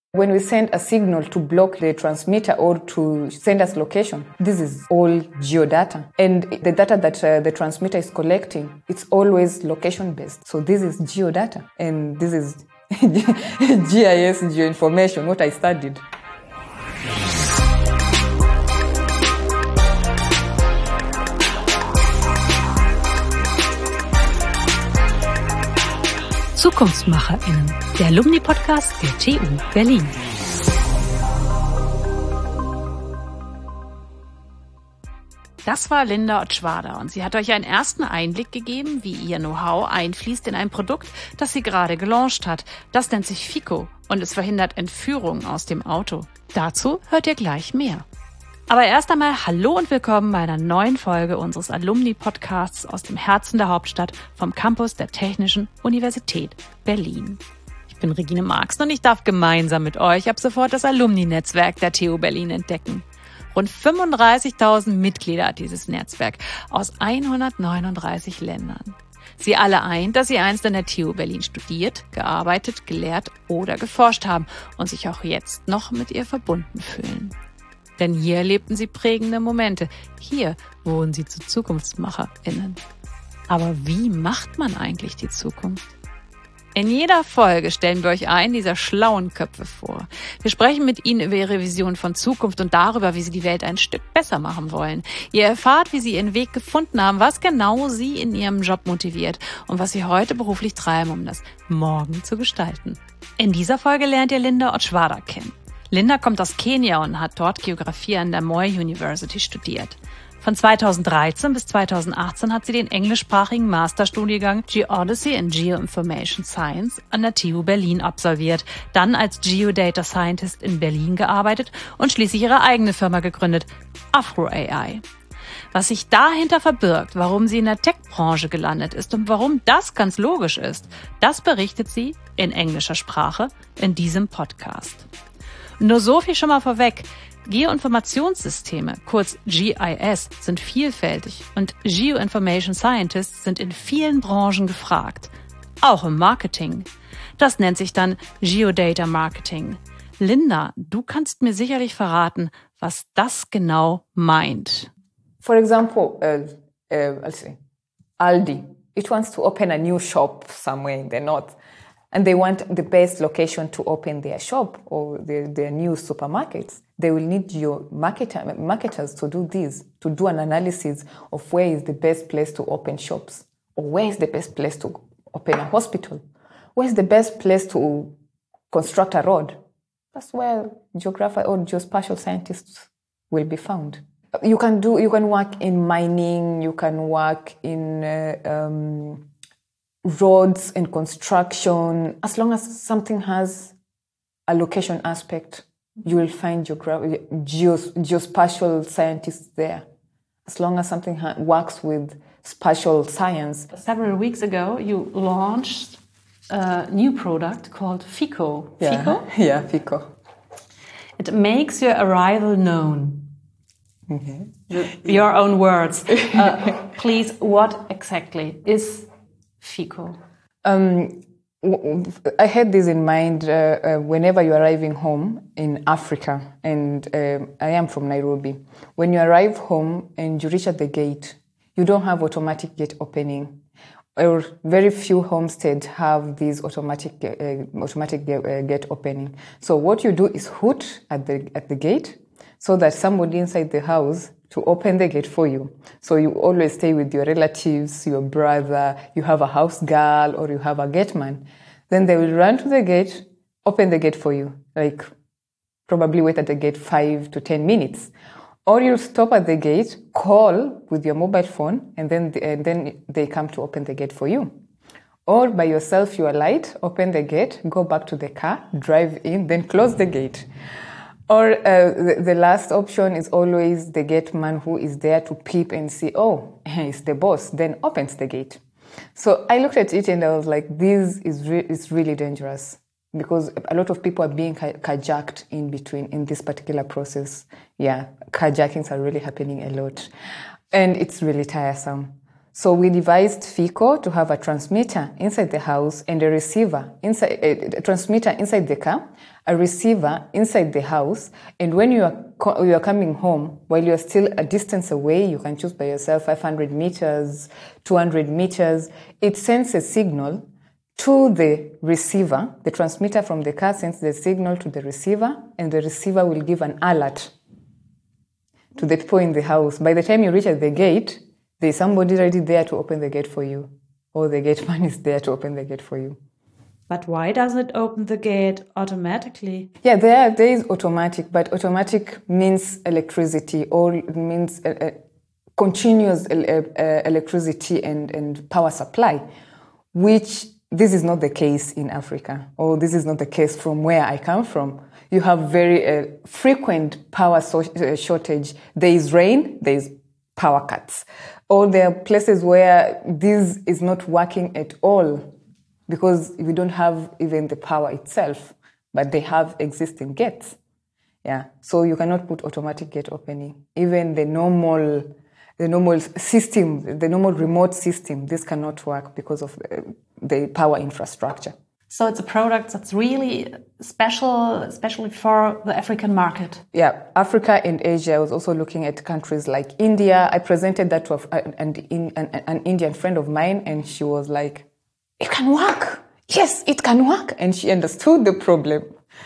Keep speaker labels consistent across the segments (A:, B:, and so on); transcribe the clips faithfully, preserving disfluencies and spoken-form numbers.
A: When we send a signal to block the transmitter or to send us location, this is all geodata. And the data that uh, the transmitter is collecting, it's always location-based. So this is geodata. And this is G I S, geoinformation, what I studied.
B: ZukunftsmacherInnen, der Alumni-Podcast der T U Berlin. Das war Linda Otschwader und sie hat euch einen ersten Einblick gegeben, wie ihr Know-how einfließt in ein Produkt, das sie gerade gelauncht hat. Das nennt sich Fico und es verhindert Entführungen aus dem Auto. Dazu hört ihr gleich mehr. Aber erst einmal hallo und willkommen bei einer neuen Folge unseres Alumni-Podcasts aus dem Herzen der Hauptstadt vom Campus der Technischen Universität Berlin. Ich bin Regine Marx und ich darf gemeinsam mit euch ab sofort das Alumni-Netzwerk der T U Berlin entdecken. Rund fünfunddreißigtausend Mitglieder hat dieses Netzwerk aus hundertneununddreißig Ländern. Sie alle eint, dass sie einst an der T U Berlin studiert, gearbeitet, gelehrt oder geforscht haben und sich auch jetzt noch mit ihr verbunden fühlen. Denn hier erlebten sie prägende Momente. Hier wurden sie zu ZukunftsmacherInnen. Aber wie macht man eigentlich die Zukunft? In jeder Folge stellen wir euch einen dieser schlauen Köpfe vor. Wir sprechen mit ihnen über ihre Vision von Zukunft und darüber, wie sie die Welt ein Stück besser machen wollen. Ihr erfahrt, wie sie ihren Weg gefunden haben, was genau sie in ihrem Job motiviert und was sie heute beruflich treiben, um das Morgen zu gestalten. In dieser Folge lernt ihr Linda Otschwader kennen. Linda kommt aus Kenia und hat dort Geografie an der Moi University studiert. Von zweitausenddreizehn bis zweitausendachtzehn hat sie den englischsprachigen Masterstudiengang Geodesy and Geoinformation Science an der T U Berlin absolviert, dann als Geodata Scientist in Berlin gearbeitet und schließlich ihre eigene Firma gegründet, Afro A I. Was sich dahinter verbirgt, warum sie in der Tech-Branche gelandet ist und warum das ganz logisch ist, das berichtet sie in englischer Sprache in diesem Podcast. Nur so viel schon mal vorweg. Geoinformationssysteme, kurz G I S, sind vielfältig und Geoinformation Scientists sind in vielen Branchen gefragt. Auch im Marketing. Das nennt sich dann Geodata Marketing. Linda, du kannst mir sicherlich verraten, was das genau meint.
A: For example, uh, uh, let's see, Aldi. It wants to open a new shop somewhere in the north. And they want the best location to open their shop or their, their new supermarkets. They will need your marketer, marketers to do this, to do an analysis of where is the best place to open shops, or where is the best place to open a hospital, where is the best place to construct a road. That's where geographer or geospatial scientists will be found. You can do, you can work in mining, you can work in uh, um, roads and construction. As long as something has a location aspect, you will find geogra- geos- geospatial scientists there. As long as something ha- works with spatial science.
B: Several weeks ago, you launched a new product called Fico.
A: Yeah.
B: Fico?
A: Yeah, Fico.
B: It makes your arrival known.
A: Mm-hmm.
B: Your own words. Uh, please, what exactly is Fico?
A: Um, I had this in mind uh, uh, whenever you're arriving home in Africa, and um, I am from Nairobi. When you arrive home and you reach at the gate, you don't have automatic gate opening. Or very few homesteads have this automatic uh, automatic uh, gate opening. So what you do is hoot at the at the gate, so that somebody inside the house to open the gate for you. So you always stay with your relatives, your brother, you have a house girl, or you have a gate man. Then they will run to the gate, open the gate for you, like probably wait at the gate five to ten minutes. Or you'll stop at the gate, call with your mobile phone, and then, the, and then they come to open the gate for you. Or by yourself, you alight, open the gate, go back to the car, drive in, then close the gate. Or uh, the, the last option is always the gate man who is there to peep and see, oh, it's the boss, then opens the gate. So I looked at it and I was like, this is, re- is really dangerous because a lot of people are being car- carjacked in between in this particular process. Yeah, carjackings are really happening a lot and it's really tiresome. So we devised FICO to have a transmitter inside the house and a receiver inside, a transmitter inside the car, a receiver inside the house. And when you are you are coming home, while you are still a distance away, you can choose by yourself five hundred meters, two hundred meters. It sends a signal to the receiver. The transmitter from the car sends the signal to the receiver, and the receiver will give an alert to the people in the house. By the time you reach at the gate, there's somebody already there to open the gate for you, or the gate man is there to open the gate for you.
C: But why does it open the gate automatically?
A: Yeah, there, there is automatic, but automatic means electricity, or it means uh, uh, continuous uh, uh, electricity and, and power supply, which this is not the case in Africa, or this is not the case from where I come from. You have very uh, frequent power so- uh, shortage. There is rain, there is power cuts. Or there are places where this is not working at all because we don't have even the power itself, but they have existing gates. Yeah, so you cannot put automatic gate opening. Even the normal, the normal system, the normal remote system, this cannot work because of the, the power infrastructure.
B: So it's a product that's really special, especially for the African market.
A: Yeah, Africa and Asia. I was also looking at countries like India. I presented that to a, an, an, an Indian friend of mine, and she was like, it can work. Yes, it can work. And she understood the problem.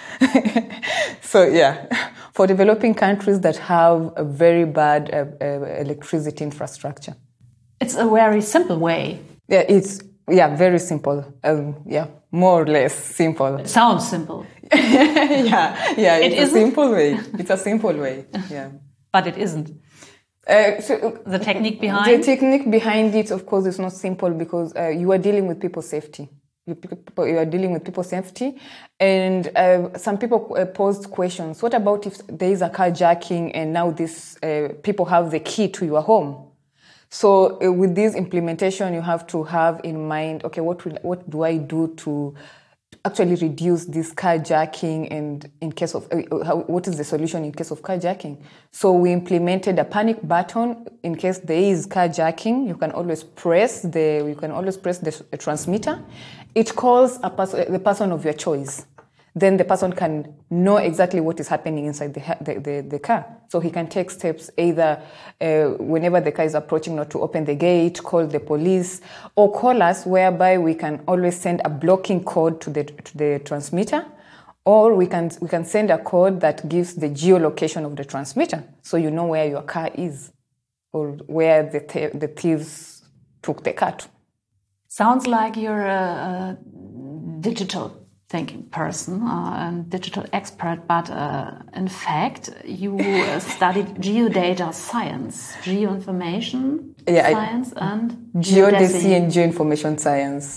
A: So yeah, for developing countries that have a very bad uh, uh, electricity infrastructure.
B: It's a very simple way.
A: Yeah, it's, yeah, very simple. Um, yeah. More or less simple.
B: It sounds simple.
A: yeah, yeah, it's
B: it
A: a
B: isn't?
A: simple way. It's a simple way, yeah.
B: But it isn't.
A: Uh, so,
B: the technique behind?
A: The technique behind it, of course, is not simple because uh, you are dealing with people's safety. You, people, you are dealing with people's safety. And uh, some people uh, posed questions. What about if there is a carjacking and now these uh, people have the key to your home? So uh, with this implementation, you have to have in mind, okay, what will, what do I do to actually reduce this carjacking, and in case of, uh, how, what is the solution in case of carjacking? So we implemented a panic button in case there is carjacking. You can always press the, you can always press the transmitter. It calls a pers- the person of your choice. Then the person can know exactly what is happening inside the, the, the, the car. So he can take steps either uh, whenever the car is approaching not to open the gate, call the police, or call us, whereby we can always send a blocking code to the to the transmitter, or we can we can send a code that gives the geolocation of the transmitter, so you know where your car is or where the th- the thieves took the car to.
B: Sounds like you're a, a digital thinking person, uh, and digital expert, but uh, in fact, you uh, studied geodata science, geoinformation
A: yeah,
B: science,
A: I,
B: and
A: geodesy and geoinformation science.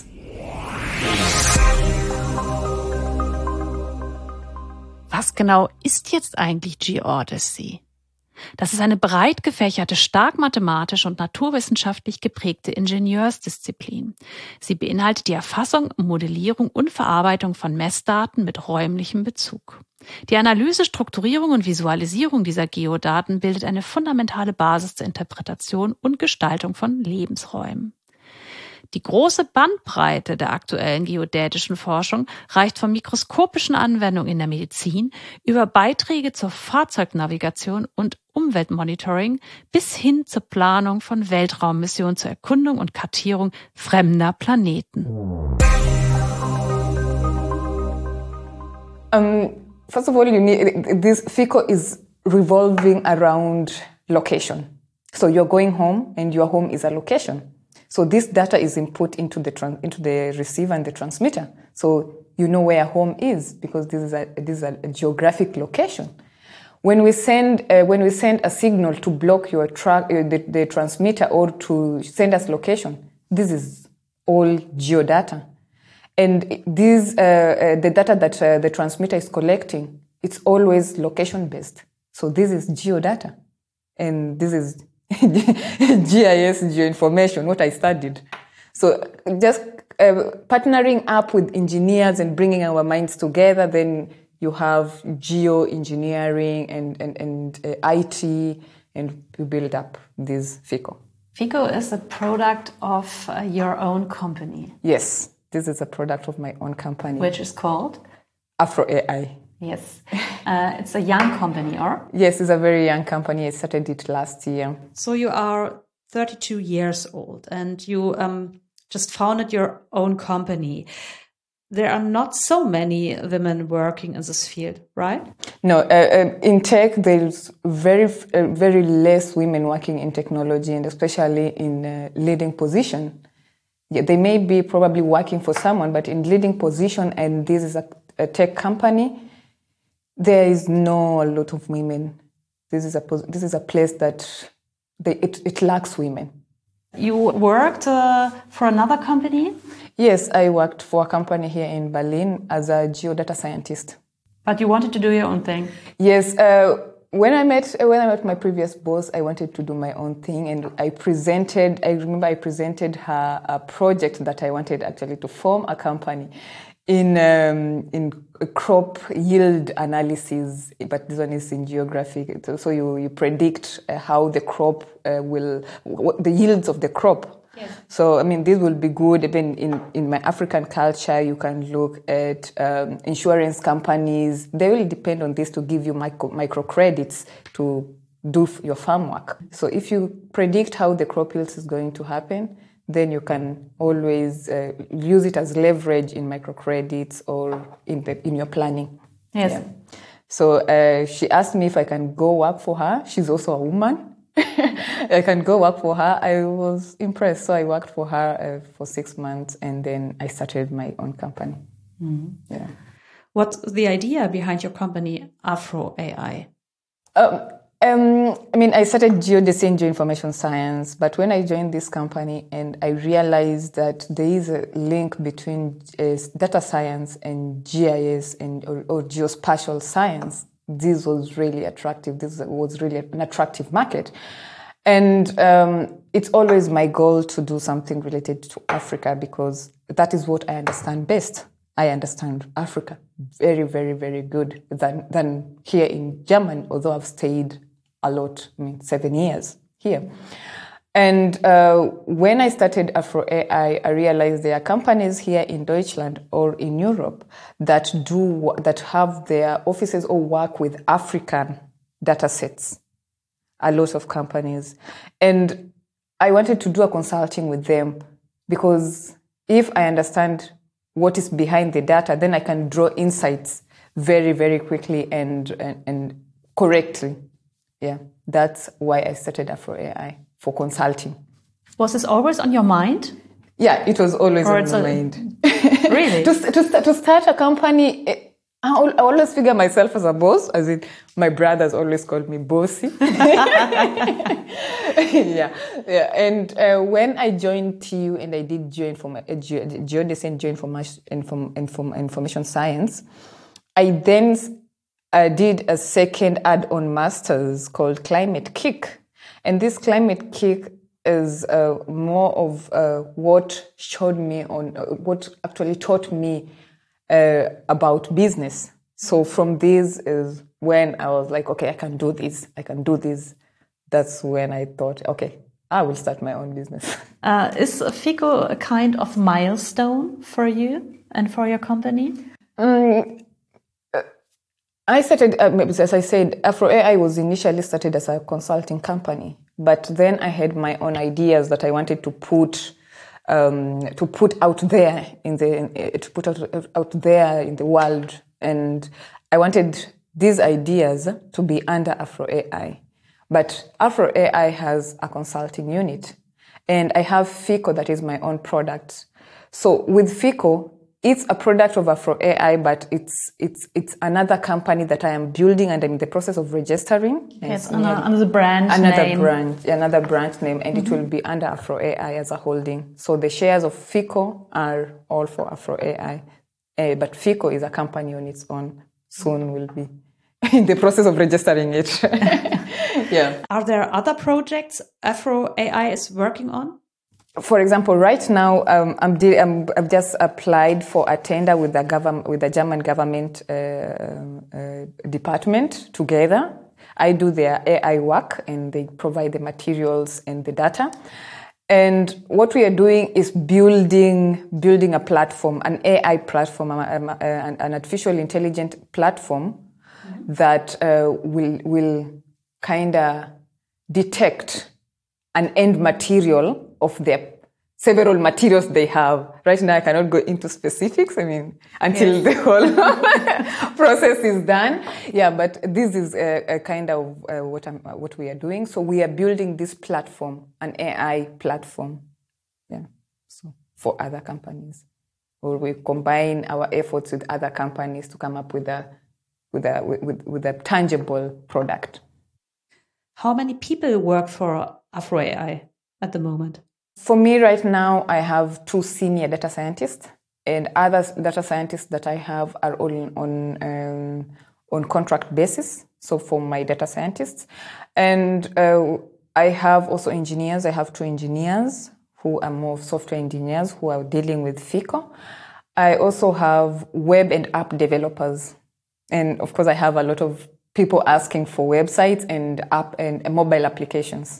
B: Was genau ist jetzt eigentlich Geodesy? Das ist eine breit gefächerte, stark mathematisch und naturwissenschaftlich geprägte Ingenieursdisziplin. Sie beinhaltet die Erfassung, Modellierung und Verarbeitung von Messdaten mit räumlichem Bezug. Die Analyse, Strukturierung und Visualisierung dieser Geodaten bildet eine fundamentale Basis zur Interpretation und Gestaltung von Lebensräumen. Die große Bandbreite der aktuellen geodätischen Forschung reicht von mikroskopischen Anwendungen in der Medizin über Beiträge zur Fahrzeugnavigation und Umweltmonitoring bis hin zur Planung von Weltraummissionen zur Erkundung und Kartierung fremder Planeten.
A: Um, first of all, you need, this FICO is revolving around location. So you're going home and your home is a location. So this data is input into the trans- into the receiver and the transmitter. So you know where home is because this is a this is a geographic location. When we send uh, when we send a signal to block your tra- uh, the, the transmitter or to send us location, this is all geodata. And this uh, uh, the data that uh, the transmitter is collecting, it's always location based. So this is geodata, and this is G I S, geoinformation, what I studied. So just uh, partnering up with engineers and bringing our minds together, then you have geoengineering and, and, and uh, I T, and you build up this FICO.
B: Fico is a product of uh, your own company.
A: Yes, this is a product of my own company.
B: Which is called?
A: Afro A I.
B: Yes. Uh, it's a young company, or?
A: Yes, it's a very young company. I started it last year.
C: So you are thirty-two years old and you um, just founded your own company. There are not so many women working in this field, right?
A: No, uh, uh, in tech, there's very, uh, very less women working in technology, and especially in uh, leading position. Yeah, they may be probably working for someone, but in leading position, and this is a, a tech company, there is no a lot of women. This is a this is a place that they, it, it lacks women.
B: You worked uh, for another company?
A: Yes, I worked for a company here in Berlin as a geodata scientist.
B: But you wanted to do your own thing?
A: Yes. Uh, when I met when I met my previous boss, I wanted to do my own thing, and I presented. I remember I presented her a project that I wanted actually to form a company in um, in crop yield analysis. But this one is in geography. So you you predict uh, how the crop uh, will what the yields of the crop. Yes. So, I mean, this will be good. Even in, in my African culture, you can look at um, insurance companies. They will depend on this to give you micro, micro credits to do f- your farm work. So if you predict how the crop yields is going to happen, then you can always uh, use it as leverage in microcredits or in the, in your planning.
B: Yes.
A: Yeah. So uh, she asked me if I can go work for her. She's also a woman. I can go work for her. I was impressed. So I worked for her uh, for six months and then I started my own company. Mm-hmm. Yeah.
C: What's the idea behind your company, Afro A I?
A: Um, um, I mean, I started geodesy and geoinformation science, but when I joined this company and I realized that there is a link between uh, data science and G I S and or, or geospatial science, this was really attractive. This was really an attractive market. And um, it's always my goal to do something related to Africa because that is what I understand best. I understand Africa very, very, very good than, than here in Germany, although I've stayed a lot, I mean, seven years here. And uh, when I started Afro A I, I realized there are companies here in Deutschland or in Europe that do that have their offices or work with African data sets. A lot of companies. And I wanted to do a consulting with them because if I understand what is behind the data, then I can draw insights very, very quickly and and, and correctly. Yeah, that's why I started Afro A I. For consulting.
B: Was this always on your mind?
A: Yeah, it was always
B: or
A: on my
B: a...
A: mind.
B: Really?
A: to, to, to start a company, I always figure myself as a boss, as in my brothers always called me bossy. yeah, yeah. And uh, when I joined T U and I did geoinform- uh, ge- geodesy and geoinformation inform- inform- information science, I then uh, did a second add-on master's called Climate Kick. And this Climate Kick is uh, more of uh, what showed me on, uh, what actually taught me uh, about business. So from this is when I was like, okay, I can do this, I can do this. That's when I thought, okay, I will start my own business.
B: Uh, is Fico a kind of milestone for you and for your company?
A: Um, I started, uh, as I said, Afro A I was initially started as a consulting company, but then I had my own ideas that I wanted to put um, to put out there in the to put out out there in the world, and I wanted these ideas to be under Afro A I. But Afro A I has a consulting unit, and I have Fico that is my own product. So with Fico, it's a product of Afro A I, but it's it's it's another company that I am building and I'm in the process of registering.
B: Yes, another, another brand
A: another
B: name.
A: brand, another brand name, and mm-hmm. it will be under Afro A I as a holding. So the shares of Fico are all for Afro A I, uh, but Fico is a company on its own. Soon will be in the process of registering it. Yeah.
C: Are there other projects Afro A I is working on?
A: For example, right now, um, I'm, de- I'm I've just applied for a tender with the government, with the German government uh, uh, department together. I do their A I work, and they provide the materials and the data. And what we are doing is building building a platform, an A I platform, an, an artificial intelligent platform mm-hmm. that uh, will will kind of detect an end material of their several materials they have. Right now, I cannot go into specifics. I mean, until yes. the whole process is done. Yeah, but this is a, a kind of uh, what I'm, what we are doing. So we are building this platform, an A I platform. Yeah, so for other companies, or we combine our efforts with other companies to come up with a with a with, with a tangible product.
C: How many people work for Afro A I at the moment?
A: For me right now, I have two senior data scientists, and other data scientists that I have are all on um, on contract basis. So for my data scientists, and uh, I have also engineers. I have two engineers who are more software engineers who are dealing with FICO. I also have web and app developers, and of course, I have a lot of people asking for websites and app and, and mobile applications.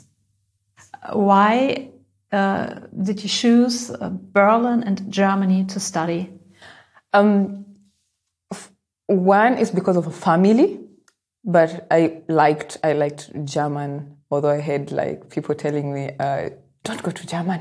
C: Why? Uh, did you choose uh, Berlin and Germany to study?
A: Um, f- one is because of a family, but I liked I liked German. Although I had like people telling me, uh, "Don't go to German."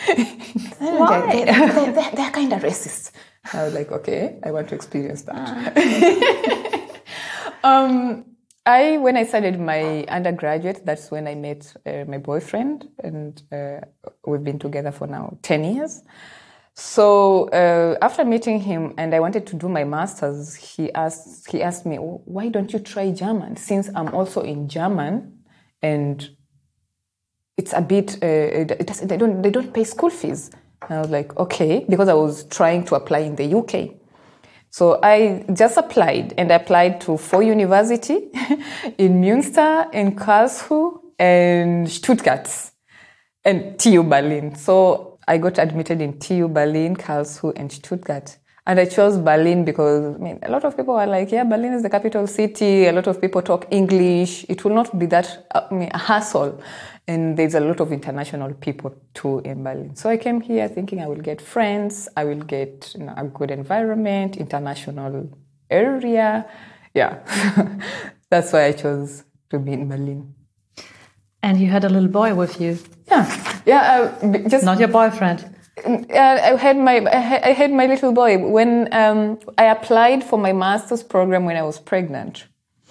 C: Why?
A: They, they, they, they, they're kind of racist. I was like, okay, I want to experience that. um, I, when I started my undergraduate, that's when I met uh, my boyfriend, and uh, we've been together for now ten years. So uh, after meeting him, and I wanted to do my master's, he asked he asked me, why don't you try German? Since I'm also in German, and it's a bit, uh, it doesn't, they don't they don't pay school fees. And I was like, okay, because I was trying to apply in the U K. So I just applied, and I applied to four universities in Münster, in Karlsruhe, and Stuttgart, and T U Berlin. So I got admitted in T U Berlin, Karlsruhe, and Stuttgart. And I chose Berlin because, I mean, a lot of people are like, yeah, Berlin is the capital city. A lot of people talk English. It will not be that, I mean, a hassle. And there's a lot of international people too in Berlin. So I came here thinking I will get friends, I will get, you know, a good environment, international area. Yeah, that's why I chose to be in Berlin.
C: And you had a little boy with you.
A: Yeah, yeah. Uh, just
C: not your boyfriend.
A: Uh, I had my I had my little boy when um, I applied for my master's program when I was pregnant.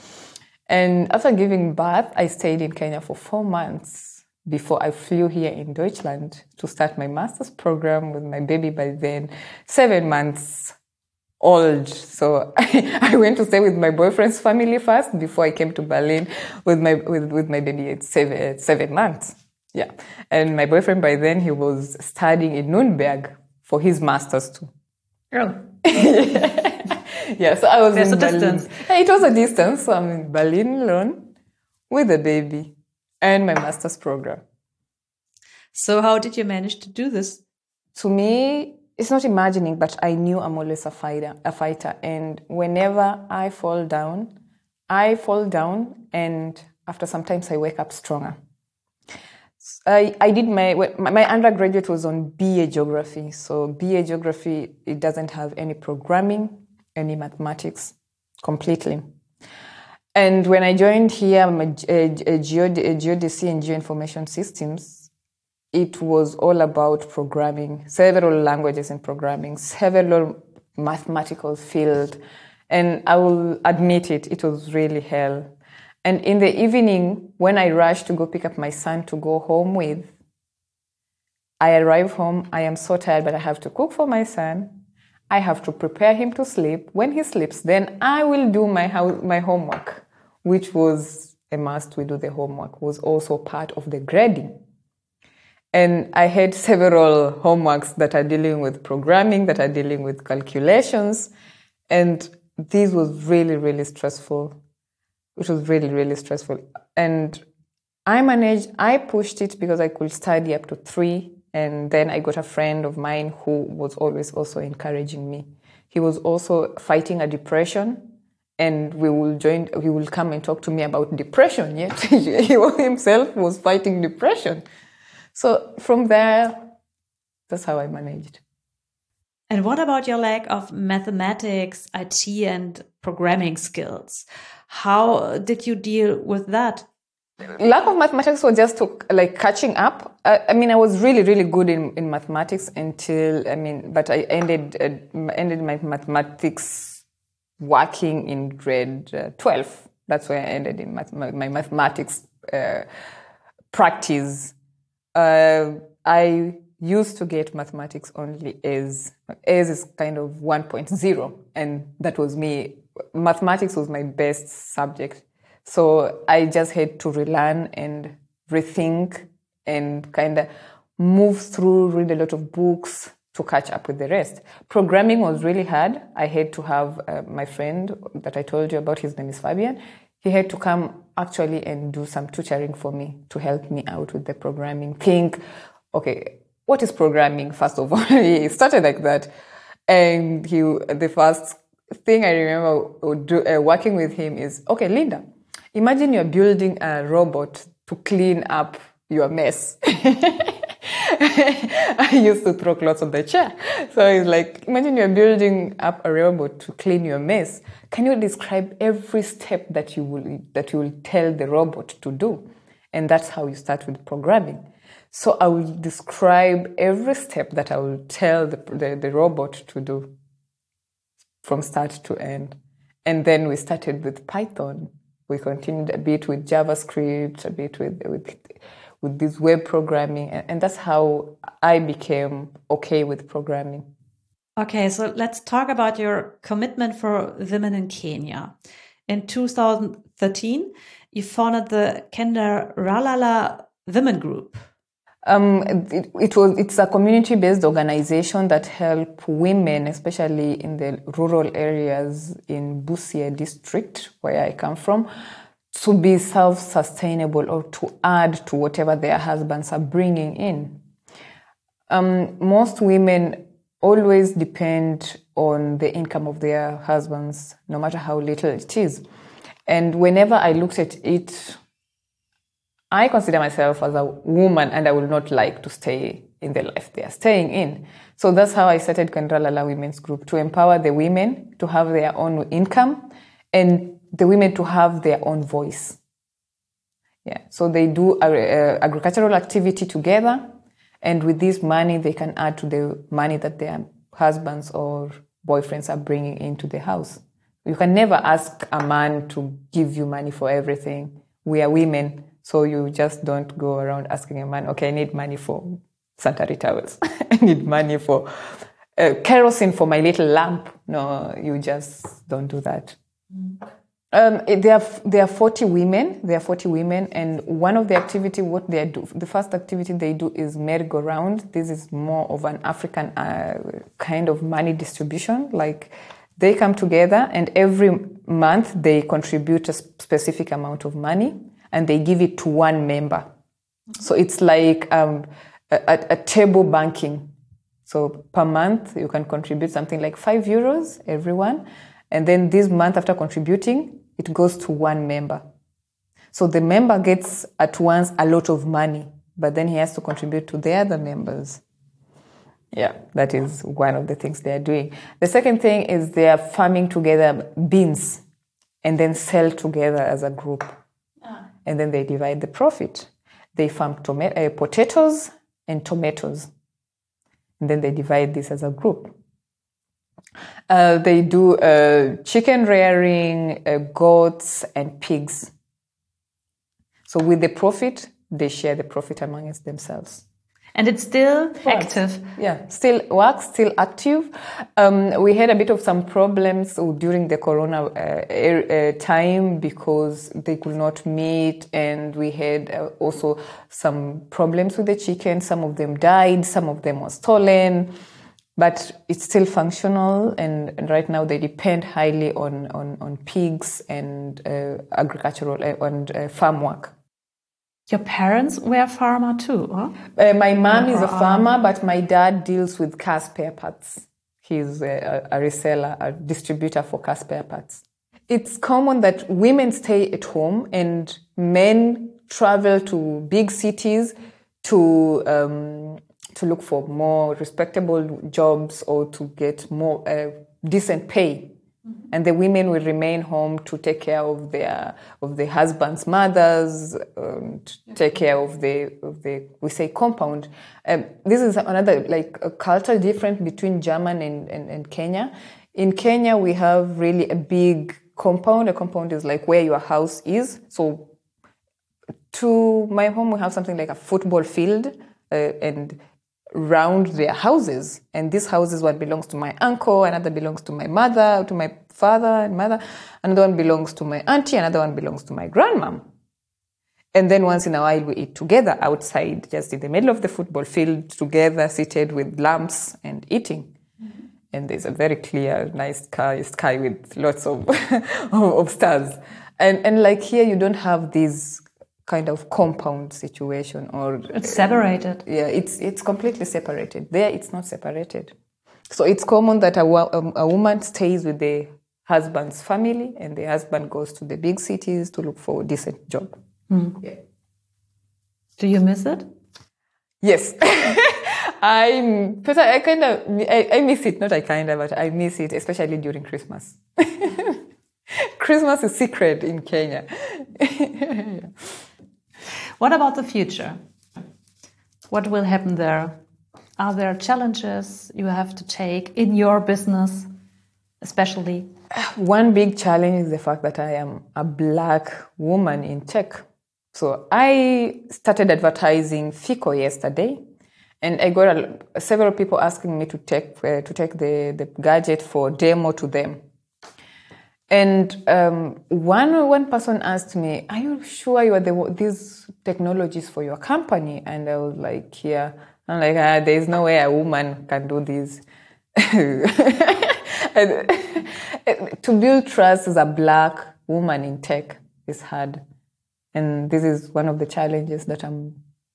A: And after giving birth, I stayed in Kenya for four months before I flew here in Deutschland to start my master's program with my baby by then seven months old. So I went to stay with my boyfriend's family first before I came to Berlin with my with, with my baby at seven, at seven months. Yeah. And my boyfriend by then, he was studying in Nuremberg for his master's too.
C: Oh.
A: Yeah, so I was
C: There's
A: in
C: a
A: Berlin.
C: distance.
A: It was a distance, so I'm in Berlin alone with a baby and my master's program.
C: So how did you manage to do this?
A: To me, it's not imagining, but I knew I'm always a fighter, a fighter. And whenever I fall down, I fall down, and after sometimes I wake up stronger. I, I did my, my undergraduate was on B A Geography. So B A Geography, it doesn't have any programming, any mathematics, completely. And when I joined here, I'm a, a, a, geod- a geodesy and geoinformation systems, it was all about programming, several languages in programming, several mathematical fields. And I will admit it, it was really hell. And in the evening, when I rushed to go pick up my son to go home with, I arrive home, I am so tired, but I have to cook for my son. I have to prepare him to sleep. When he sleeps, then I will do my house, my homework, which was a must. We do the homework, was also part of the grading. And I had several homeworks that are dealing with programming, that are dealing with calculations. And this was really, really stressful. It was really, really stressful. And I managed, I pushed it because I could study up to three. And then I got a friend of mine who was always also encouraging me. He was also fighting a depression. and we will join, he will come and talk to me about depression, yet he himself was fighting depression. So from there, that's how I managed.
C: And what about your lack of mathematics, I T, and programming skills? How did you deal with that?
A: Lack of mathematics was just to, like catching up. I, I mean, I was really, really good in, in mathematics until, I mean, but I ended uh, ended my mathematics working in grade uh, twelve. That's where I ended in math, my, my mathematics uh, practice. Uh, I used to get mathematics only A's. A's is kind of one point oh, and that was me. Mathematics was my best subject. So I just had to relearn and rethink and kind of move through, read a lot of books to catch up with the rest. Programming was really hard. I had to have uh, my friend that I told you about, his name is Fabian. He had to come actually and do some tutoring for me to help me out with the programming. Think, okay, what is programming, first of all? He started like that. And he, the first thing I remember do, uh, working with him is, okay, Linda, imagine you're building a robot to clean up your mess. I used to throw clothes on the chair. So it's like, imagine you're building up a robot to clean your mess. Can you describe every step that you will that you will tell the robot to do? And that's how you start with programming. So I will describe every step that I will tell the, the, the robot to do from start to end. And then we started with Python. We continued a bit with JavaScript, a bit with with, with this web programming. And, and that's how I became okay with programming.
C: Okay, so let's talk about your commitment for women in Kenya. In two thousand thirteen, you founded the Kendaralala Women Group.
A: Um, it, it was it's a community-based organization that help women, especially in the rural areas in Busia district, where I come from, to be self-sustainable or to add to whatever their husbands are bringing in. Um, most women always depend on the income of their husbands, no matter how little it is. And whenever I looked at it, I consider myself as a woman and I would not like to stay in the life they are staying in. So that's how I started Kendaralala Women's Group, to empower the women to have their own income and the women to have their own voice. Yeah. So they do uh, uh, agricultural activity together, and with this money they can add to the money that their husbands or boyfriends are bringing into the house. You can never ask a man to give you money for everything. We are women. So you just don't go around asking a man, okay, I need money for sanitary towels. I need money for uh, kerosene for my little lamp. No, you just don't do that. Mm. Um, there are there are forty women. There are forty women, and one of the activity, what they do, the first activity they do is merry-go-round. This is more of an African uh, kind of money distribution. Like they come together, and every month they contribute a specific amount of money, and they give it to one member. So it's like um, a, a table banking. So per month, you can contribute something like five euros, everyone. And then this month after contributing, it goes to one member. So the member gets at once a lot of money, but then he has to contribute to the other members. Yeah, that is one of the things they are doing. The second thing is they are farming together beans and then sell together as a group. And then they divide the profit. They farm toma- uh, potatoes and tomatoes. And then they divide this as a group. Uh, they do uh, chicken rearing, uh, goats, and pigs. So with the profit, they share the profit amongst themselves.
C: And it's still
A: works.
C: active.
A: Yeah, still works, still active. Um, we had a bit of some problems during the Corona uh, uh, time because they could not meet, and we had uh, also some problems with the chicken. Some of them died, some of them were stolen, but it's still functional. And, and right now they depend highly on on, on pigs and uh, agricultural uh, and uh, farm work.
C: Your parents were a farmer too, huh?
A: Uh, my mom is a farmer, but my dad deals with car spare parts. He's a, a reseller, a distributor for car spare parts. it's common that women stay at home and men travel to big cities to um, to look for more respectable jobs or to get more uh, decent pay. Mm-hmm. And the women will remain home to take care of their of the husbands' mothers, and yeah. take care of the of the we say compound. Um, this is another like a cultural difference between German and, and, and Kenya. In Kenya, we have really a big compound. A compound is like where your house is. So to my home, we have something like a football field, uh, and round their houses. And this house is what belongs to my uncle, another belongs to my mother, to my father and mother, another one belongs to my auntie, another one belongs to my grandmom. And then once in a while we eat together outside, just in the middle of the football field, together, seated with lamps and eating. Mm-hmm. And there's a very clear, nice sky, sky with lots of, of stars. And, and like here, you don't have this kind of compound situation, or
C: it's separated.
A: Yeah, it's it's completely separated. There, it's not separated. So it's common that a, a, a woman stays with the husband's family, and the husband goes to the big cities to look for a decent job.
C: Mm.
A: Yeah.
C: Do you miss it?
A: Yes, I. But I, I kind of I, I miss it. Not I kind of, but I miss it, especially during Christmas. Christmas is secret in Kenya. Yeah.
C: What about the future? What will happen there? Are there challenges you have to take in your business, especially?
A: One big challenge is the fact that I am a black woman in tech. So I started advertising FICO yesterday, and I got a, several people asking me to take uh, to take the, the gadget for demo to them. And um, one one person asked me, "Are you sure you are the these technologies for your company?" And I was like, "Yeah." I'm like, ah, "There is no way a woman can do this." And, to build trust as a black woman in tech is hard, and this is one of the challenges that I'm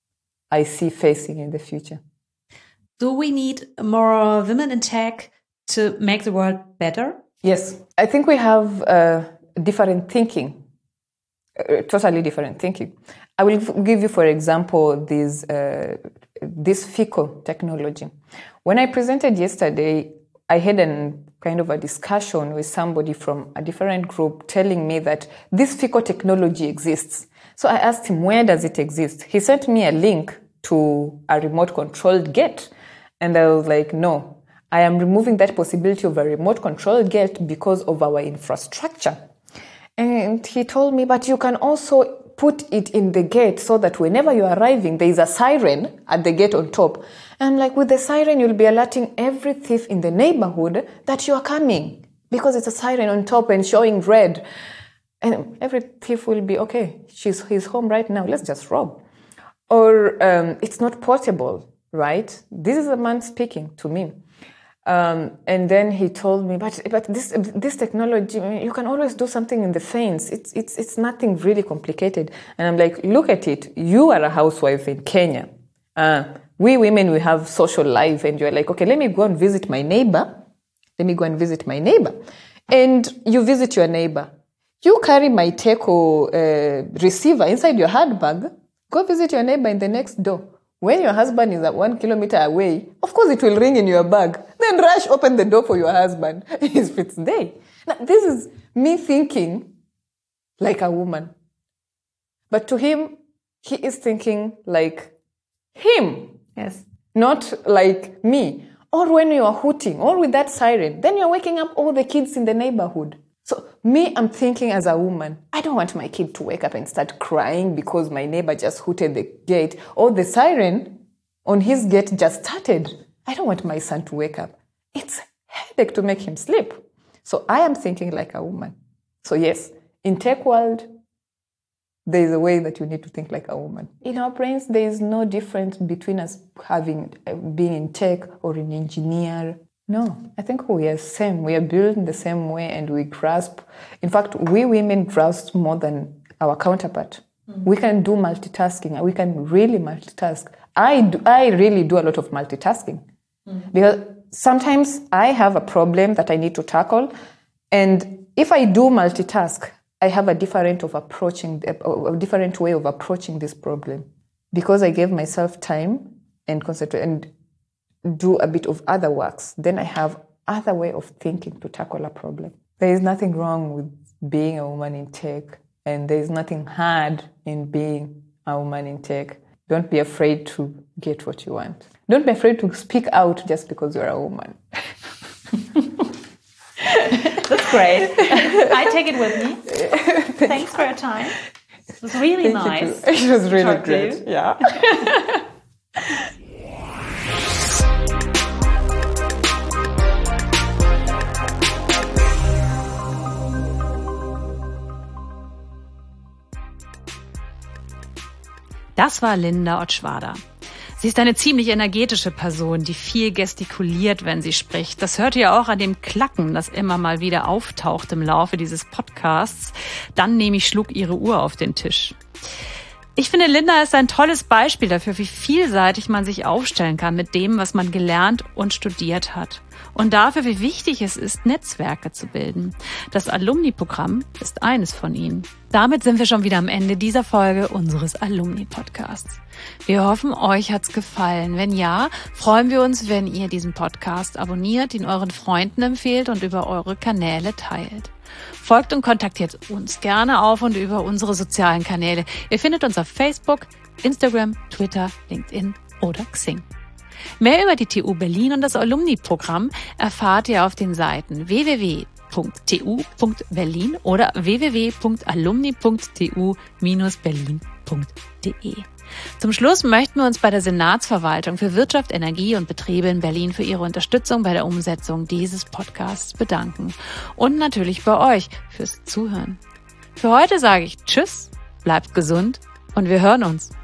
A: I see facing in the future.
C: Do we need more women in tech to make the world better?
A: Yes, I think we have uh, different thinking, uh, totally different thinking. I will give you, for example, this, uh, this FICO technology. When I presented yesterday, I had a kind of a discussion with somebody from a different group telling me that this FICO technology exists. So I asked him, where does it exist? He sent me a link to a remote-controlled gate. And I was like, no. I am removing that possibility of a remote control gate because of our infrastructure. And he told me, but you can also put it in the gate so that whenever you are arriving, there is a siren at the gate on top. And I'm like, with the siren, you'll be alerting every thief in the neighborhood that you are coming because it's a siren on top and showing red. And every thief will be, okay, she's he's home right now, let's just rob. Or um, it's not portable, right? This is a man speaking to me. Um, and then he told me, but but this this technology, you can always do something in the fence. It's it's it's nothing really complicated. And I'm like, look at it. You are a housewife in Kenya. Uh, we women, we have social life, and you're like, okay, let me go and visit my neighbor. Let me go and visit my neighbor. And you visit your neighbor. You carry my Teco uh, receiver inside your handbag. Go visit your neighbor in the next door. When your husband is at one kilometer away, of course it will ring in your bag. Then rush, open the door for your husband if it's there. Now, this is me thinking like a woman. But to him, he is thinking like him.
C: Yes.
A: Not like me. Or when you are hooting, or with that siren, then you're waking up all the kids in the neighborhood. So me, I'm thinking as a woman, I don't want my kid to wake up and start crying because my neighbor just hooted the gate or the siren on his gate just started. I don't want my son to wake up. It's a headache to make him sleep. So I am thinking like a woman. So yes, in tech world, there is a way that you need to think like a woman. In our brains, there is no difference between us having uh, being in tech or an engineer. No, I think we are same. We are built in the same way, and we grasp. In fact, we women grasp more than our counterpart. Mm-hmm. We can do multitasking. We can really multitask. I do, I really do a lot of multitasking. Mm-hmm. Because sometimes I have a problem that I need to tackle, And if I do multitask, I have a different of approaching, a different way of approaching this problem. Because I gave myself time and concentrate and do a bit of other works, then I have other way of thinking to tackle a problem. There is nothing wrong with being a woman in tech, and there is nothing hard in being a woman in tech. Don't be afraid to get what you want. Don't be afraid to speak out just because you're a woman.
C: That's great. I take it with me. Thanks for your time. It was really
A: Thank
C: nice.
A: It was really
C: Talk to
A: great.
C: you.
A: Yeah.
B: Das war Linda Otschwader. Sie ist eine ziemlich energetische Person, die viel gestikuliert, wenn sie spricht. Das hört ihr auch an dem Klacken, das immer mal wieder auftaucht im Laufe dieses Podcasts. Dann nämlich schlug ihre Uhr auf den Tisch. Ich finde, Linda ist ein tolles Beispiel dafür, wie vielseitig man sich aufstellen kann mit dem, was man gelernt und studiert hat. Und dafür, wie wichtig es ist, Netzwerke zu bilden. Das Alumni-Programm ist eines von ihnen. Damit sind wir schon wieder am Ende dieser Folge unseres Alumni-Podcasts. Wir hoffen, euch hat's gefallen. Wenn ja, freuen wir uns, wenn ihr diesen Podcast abonniert, ihn euren Freunden empfehlt und über eure Kanäle teilt. Folgt und kontaktiert uns gerne auf und über unsere sozialen Kanäle. Ihr findet uns auf Facebook, Instagram, Twitter, LinkedIn oder Xing. Mehr über die T U Berlin und das Alumni-Programm erfahrt ihr auf den Seiten w w w punkt t u punkt berlin oder w w w punkt alumni punkt t u bindestrich berlin punkt d e. Zum Schluss möchten wir uns bei der Senatsverwaltung für Wirtschaft, Energie und Betriebe in Berlin für ihre Unterstützung bei der Umsetzung dieses Podcasts bedanken. Und natürlich bei euch fürs Zuhören. Für heute sage ich Tschüss, bleibt gesund und wir hören uns.